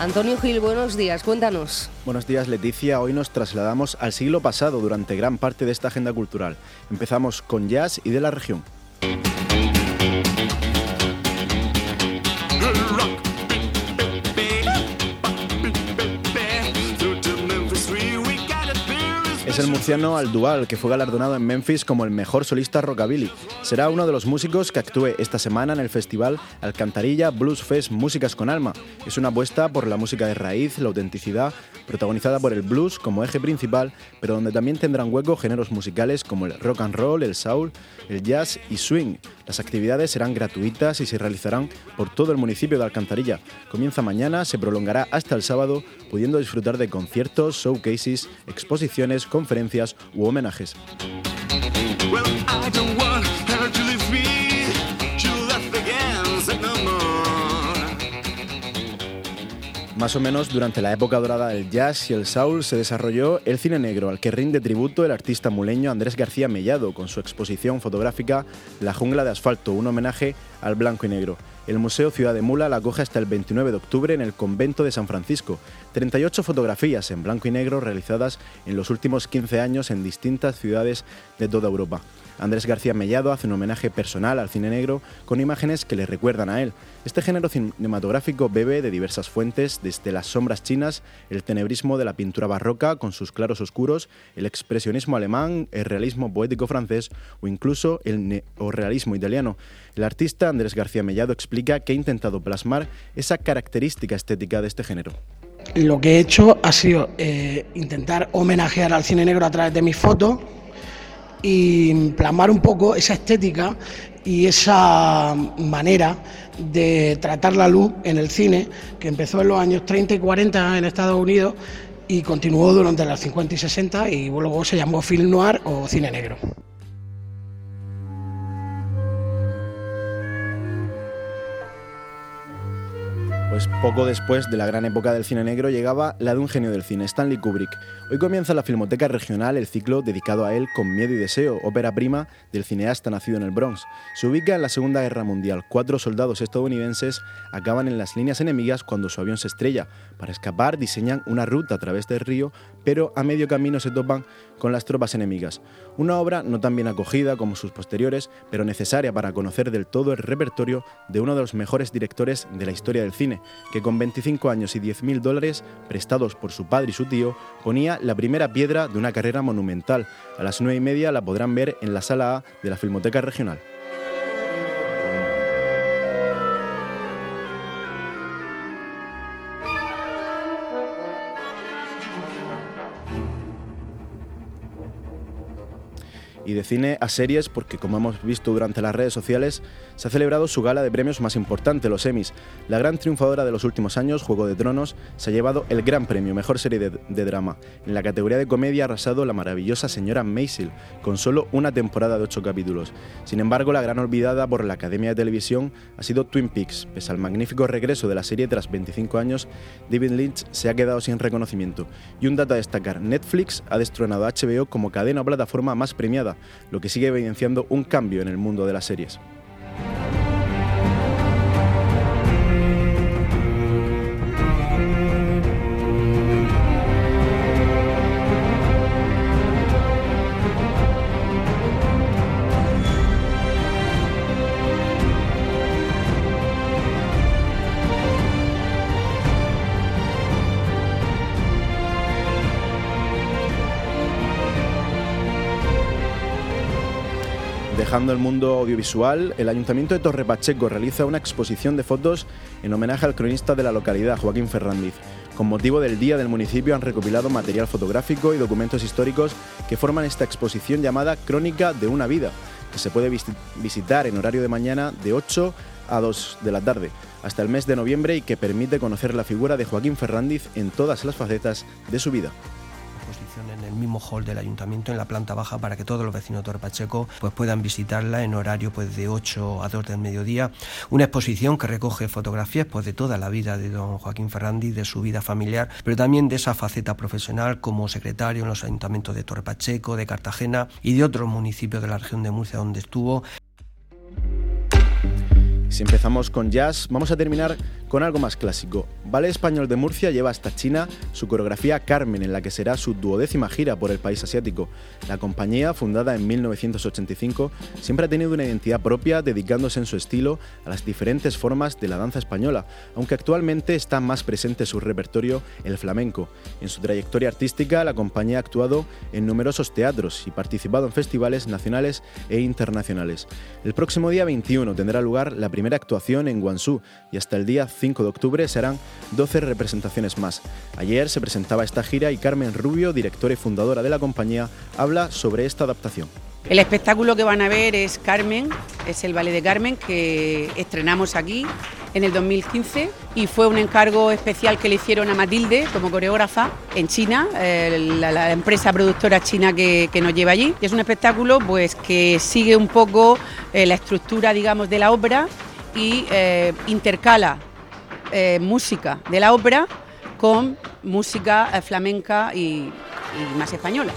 Antonio Gil, buenos días, cuéntanos. Buenos días, Leticia. Hoy nos trasladamos al siglo pasado durante gran parte de esta agenda cultural. Empezamos con jazz y de la región. Es el murciano Al Dual, que fue galardonado en Memphis como el mejor solista rockabilly. Será uno de los músicos que actúe esta semana en el festival Alcantarilla Blues Fest Músicas con Alma. Es una apuesta por la música de raíz, la autenticidad, protagonizada por el blues como eje principal, pero donde también tendrán hueco géneros musicales como el rock and roll, el soul, el jazz y swing. Las actividades serán gratuitas y se realizarán por todo el municipio de Alcantarilla. Comienza mañana, se prolongará hasta el sábado, pudiendo disfrutar de conciertos, showcases, exposiciones, conferencias u homenajes. Más o menos durante la época dorada del jazz y el soul se desarrolló el cine negro, al que rinde tributo el artista muleño Andrés García Mellado con su exposición fotográfica La jungla de asfalto, un homenaje al blanco y negro. El Museo Ciudad de Mula la acoge hasta el 29 de octubre en el Convento de San Francisco. 38 fotografías en blanco y negro realizadas en los últimos 15 años en distintas ciudades de toda Europa. Andrés García Mellado hace un homenaje personal al cine negro con imágenes que le recuerdan a él. Este género cinematográfico bebe de diversas fuentes, desde las sombras chinas, el tenebrismo de la pintura barroca con sus claros oscuros, el expresionismo alemán, el realismo poético francés o incluso el neorrealismo italiano. El artista Andrés García Mellado explica que ha intentado plasmar esa característica estética de este género. Lo que he hecho ha sido intentar homenajear al cine negro a través de mis fotos y plasmar un poco esa estética y esa manera de tratar la luz en el cine, que empezó en los años 30 y 40 en Estados Unidos y continuó durante los 50 y 60 y luego se llamó film noir o cine negro. Pues poco después de la gran época del cine negro llegaba la de un genio del cine, Stanley Kubrick. Hoy comienza la Filmoteca Regional el ciclo dedicado a él con Miedo y Deseo, ópera prima del cineasta nacido en el Bronx. Se ubica en la Segunda Guerra Mundial. 4 soldados estadounidenses acaban en las líneas enemigas cuando su avión se estrella. Para escapar diseñan una ruta a través del río, pero a medio camino se topan con las tropas enemigas. Una obra no tan bien acogida como sus posteriores, pero necesaria para conocer del todo el repertorio de uno de los mejores directores de la historia del cine, que con 25 años y $10.000 prestados por su padre y su tío, ponía la primera piedra de una carrera monumental. A las 9:30 la podrán ver en la Sala A de la Filmoteca Regional. Y de cine a series, porque como hemos visto durante las redes sociales, se ha celebrado su gala de premios más importante, los Emmys. La gran triunfadora de los últimos años, Juego de Tronos, se ha llevado el gran premio, mejor serie de drama. En la categoría de comedia ha arrasado la maravillosa señora Maisel, con solo una temporada de 8 capítulos. Sin embargo, la gran olvidada por la Academia de Televisión ha sido Twin Peaks. Pese al magnífico regreso de la serie tras 25 años, David Lynch se ha quedado sin reconocimiento. Y un dato a destacar, Netflix ha destronado a HBO como cadena o plataforma más premiada, lo que sigue evidenciando un cambio en el mundo de las series. Dejando el mundo audiovisual, el Ayuntamiento de Torre Pacheco realiza una exposición de fotos en homenaje al cronista de la localidad, Joaquín Ferrandiz. Con motivo del Día del Municipio han recopilado material fotográfico y documentos históricos que forman esta exposición llamada Crónica de una vida, que se puede visitar en horario de mañana de 8 a 2 de la tarde hasta el mes de noviembre y que permite conocer la figura de Joaquín Ferrandiz en todas las facetas de su vida. En el mismo hall del ayuntamiento, en la planta baja, para que todos los vecinos de Torre Pacheco puedan visitarla en horario de 8 a 2 del mediodía. Una exposición que recoge fotografías de toda la vida de don Joaquín Ferrandiz, de su vida familiar, pero también de esa faceta profesional como secretario en los ayuntamientos de Torre Pacheco, de Cartagena y de otros municipios de la región de Murcia donde estuvo. Si empezamos con jazz, vamos a terminar con algo más clásico. Ballet Español de Murcia lleva hasta China su coreografía Carmen, en la que será su 12ª gira por el país asiático. La compañía, fundada en 1985, siempre ha tenido una identidad propia, dedicándose en su estilo a las diferentes formas de la danza española, aunque actualmente está más presente en su repertorio el flamenco. En su trayectoria artística, la compañía ha actuado en numerosos teatros y participado en festivales nacionales e internacionales. El próximo día 21 tendrá lugar la primera actuación en Guangzhou y hasta el día 5 de octubre serán 12 representaciones más. Ayer se presentaba esta gira y Carmen Rubio, directora y fundadora de la compañía, habla sobre esta adaptación. El espectáculo que van a ver es Carmen, es el ballet de Carmen que estrenamos aquí en el 2015 y fue un encargo especial que le hicieron a Matilde como coreógrafa en China, la empresa productora china que nos lleva allí. Y es un espectáculo pues que sigue un poco la estructura, digamos, de la ópera y intercala música de la ópera con música flamenca y más española.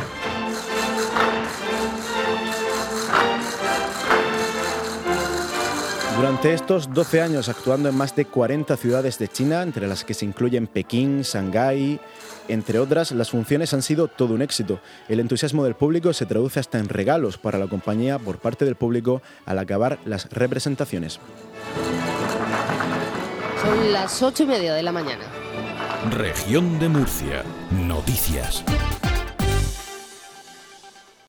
Durante estos 12 años actuando en más de 40 ciudades de China, entre las que se incluyen Pekín, Shanghái, entre otras, las funciones han sido todo un éxito. El entusiasmo del público se traduce hasta en regalos para la compañía por parte del público al acabar las representaciones. Son las 8:30 de la mañana. Región de Murcia. Noticias.